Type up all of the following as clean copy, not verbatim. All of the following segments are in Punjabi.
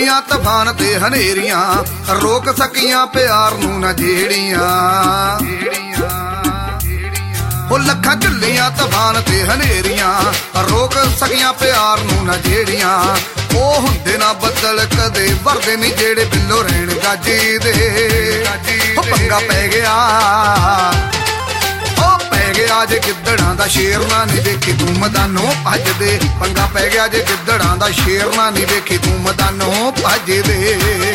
ਚੱਲੀਆਂ ਤੂਫਾਨ ਤੇ ਹਨੇਰੀਆਂ, ਰੋਕ ਸਕੀਆਂ ਪਿਆਰ ਨੂੰ ਨਾ ਜਿਹੜੀਆਂ। ਉਹ ਲੱਖਾਂ ਚੱਲੀਆਂ ਤੂਫਾਨ ਤੇ ਹਨੇਰੀਆਂ, ਰੋਕ ਸਕੀਆਂ ਪਿਆਰ ਨੂੰ ਨਾ ਜਿਹੜੀਆਂ। ਉਹ ਹੁੰਦੇ ਨਾ ਬੱਦਲ ਕਦੇ ਵਰਦੇ ਨਹੀਂ ਜਿਹੜੇ ਬਿੱਲੋ ਰਹਿਣ ਗਾਜੀ ਦੇ। ਉਹ ਪੰਗਾ ਪੈ ਗਿਆ, ਉਹ ਪੈ ਗਿਆ ਜੇ ਗਿੱਦੜਾਂ ਦਾ ਸ਼ੇਰ ਨਾ ਨੀ ਵੇਖੀ ਤੂੰ ਮੈਦਾਨੋਂ ਭੱਜਦੇ। ਪੰਗਾ ਪੈ ਗਿਆ ਜੇ ਗਿੱਦੜਾਂ ਦਾ ਸ਼ੇਰ ਨਾ ਨੀ ਵੇਖੀ ਤੂੰ ਮੈਦਾਨੋਂ ਭੱਜਦੇ।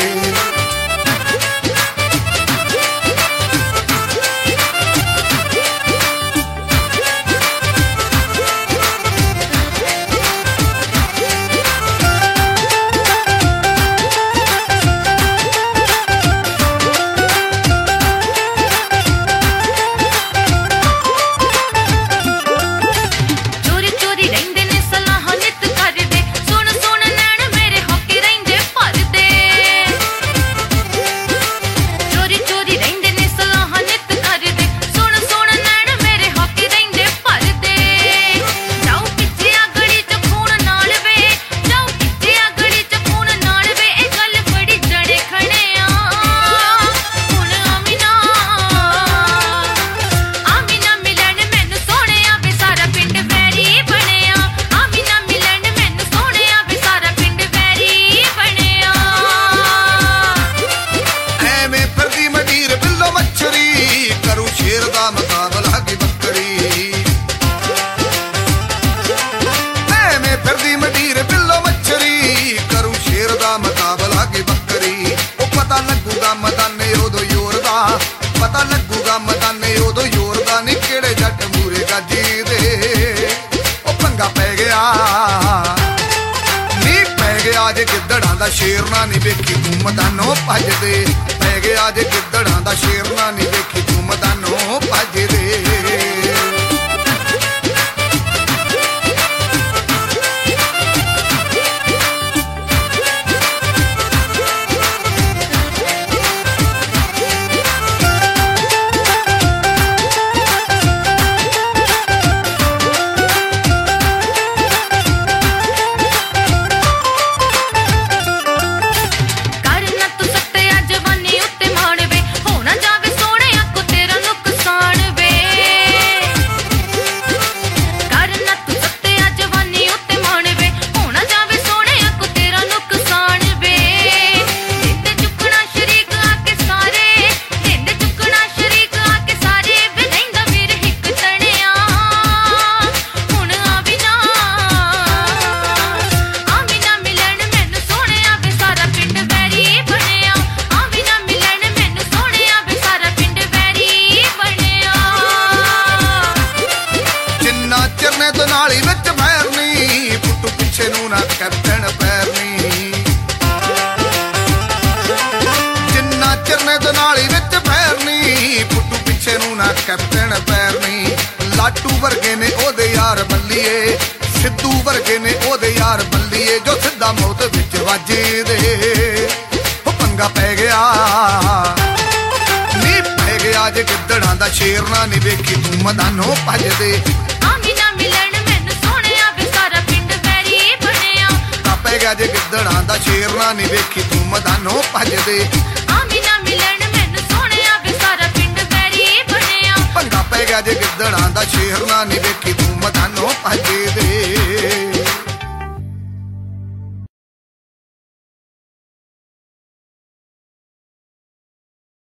ਪਤਾ ਲੱਗੂਗਾ ਮੈਦਾਨੇ ਉਦੋਂ ਜ਼ੋਰ ਦਾ ਨੀ ਕਿਹੜੇ ਜੱਟ ਮੂਰੇ ਗਾਜੀ ਦੇ। ਉਹ ਪੰਗਾ ਪੈ ਗਿਆ, ਨੀ ਪੈ ਗਿਆ ਜੇ ਗਿੱਦੜਾਂ ਦਾ ਸ਼ੇਰ ਨਾ ਨੀ ਵੇਖੀ ਤੂੰ ਮੈਦਾਨੋਂ ਭੱਜਦੇ। ਪੈ ਗਿਆ ਜੇ ਗਿੱਦੜਾਂ ਦਾ ਸ਼ੇਰ ਨਾ ਨੀ ਵੇਖੀ ਤੂੰ ਮੈਦਾਨੋਂ ਭੱਜਦੇ। ਨਾਲੀ ਵਿੱਚ ਫੈਰਨੀ ਪੁੱਟੂ ਪਿੱਛੇ ਨੂੰ ਨਾ ਕੈਪਟਨ ਪੈਰਨੀ। ਜਿੰਨਾ ਚਿਰਨੇ ਤੋਂ ਨਾਲੀ ਵਿੱਚ ਫੈਰਨੀ ਪੁੱਟੂ ਪਿੱਛੇ ਨੂੰ ਨਾ ਕੈਪਟਨ ਪੈਰਨੀ। ਲਾਟੂ ਵਰਗੇ ਨੇ ਉਹਦੇ ਯਾਰ ਬੱਲੀਏ, ਸਿੱਧੂ ਵਰਗੇ ਨੇ ਉਹਦੇ ਯਾਰ ਬੱਲੀਏ, ਜੋ ਸਿੱਧਾ ਮੌਤ ਵਿੱਚ ਵੱਜਦੇ। ਉਹ ਪੰਗਾ ਪੈ ਗਿਆ, ਨੀ ਪੈ ਗਿਆ ਜੇ ਗਿੱਦੜਾਂ ਦਾ ਸ਼ੇਰ ਨਾ ਨੀ ਵੇਖੀ ਤੂੰ ਮੈਦਾਨੋਂ ਭੱਜਦੇ। ਪੈ ਗਿਆ ਜੇ ਗਿੱਦੜਾਂ ਦਾ ਸ਼ੇਰ ਨਾ ਨੀ ਵੇਖੀ ਤੂੰ ਮੈਦਾਨੋਂ ਭੱਜਦੇ। ਆਮੀਨਾ ਮਿਲਣ ਮੈਨੂੰ ਸੋਹਣਿਆ ਵੇ ਸਾਰਾ ਪਿੰਡ ਵੈਰੀ ਬਣਿਆ। ਪੰਗਾ ਪੈ ਗਿਆ ਜੇ ਗਿੱਦੜਾਂ ਦਾ ਸ਼ੇਰ ਨਾ ਨੀ ਵੇਖੀ ਤੂੰ ਮੈਦਾਨੋਂ